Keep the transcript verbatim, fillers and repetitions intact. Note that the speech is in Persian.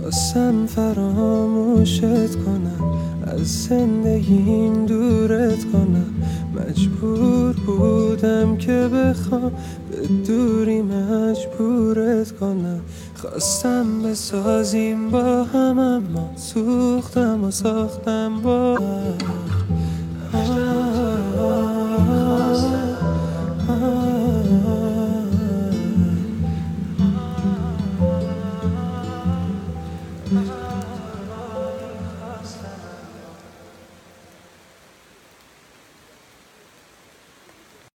خواستم فراموشت کنم، از زندگیم دورت کنم. مجبور بودم که بخوام به دوری مجبورت کنم. خواستم بسازیم با هم اما سوختم و ساختم با هم.